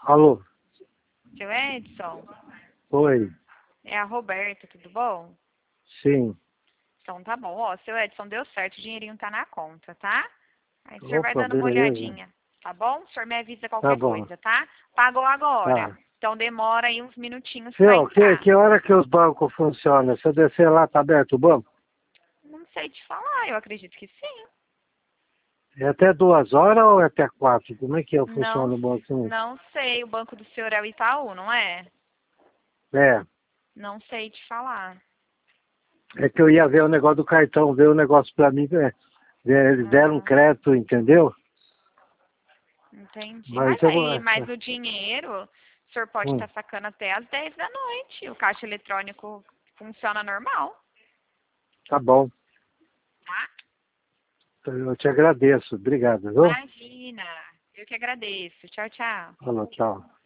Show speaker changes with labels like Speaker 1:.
Speaker 1: Alô?
Speaker 2: Seu Edson,
Speaker 1: Oi.
Speaker 2: é a Roberta, tudo bom?
Speaker 1: Sim.
Speaker 2: Então tá bom. Ó, seu Edson, deu certo, o dinheirinho tá na conta, tá? Aí o senhor vai
Speaker 1: Opa,
Speaker 2: dando uma
Speaker 1: beleza.
Speaker 2: olhadinha, tá bom? O senhor me avisa
Speaker 1: Tá
Speaker 2: qualquer
Speaker 1: bom.
Speaker 2: coisa, tá? Pagou agora.
Speaker 1: Tá.
Speaker 2: Então demora aí uns minutinhos pra
Speaker 1: Seu,
Speaker 2: entrar.
Speaker 1: que hora que os bancos funcionam? Se eu descer lá, tá aberto o banco?
Speaker 2: Não sei te falar, eu acredito que sim.
Speaker 1: É até 2 horas ou é até 4? Como é que
Speaker 2: Não,
Speaker 1: funciona o banco?
Speaker 2: não sei. O banco do senhor é o Itaú, não é?
Speaker 1: É.
Speaker 2: Não sei te falar.
Speaker 1: É que eu ia ver o negócio do cartão, ver o negócio pra mim. Eles deram um
Speaker 2: Ah,
Speaker 1: crédito, entendeu?
Speaker 2: entendi.
Speaker 1: Mas
Speaker 2: Mas
Speaker 1: eu vou.
Speaker 2: aí, mas o dinheiro, o senhor pode
Speaker 1: Hum,
Speaker 2: estar sacando até às 10 da noite. O caixa eletrônico funciona normal,
Speaker 1: tá bom.
Speaker 2: tá?
Speaker 1: Eu te agradeço. Obrigado, viu?
Speaker 2: Imagina. Eu que agradeço. Tchau, tchau.
Speaker 1: Falou, tchau.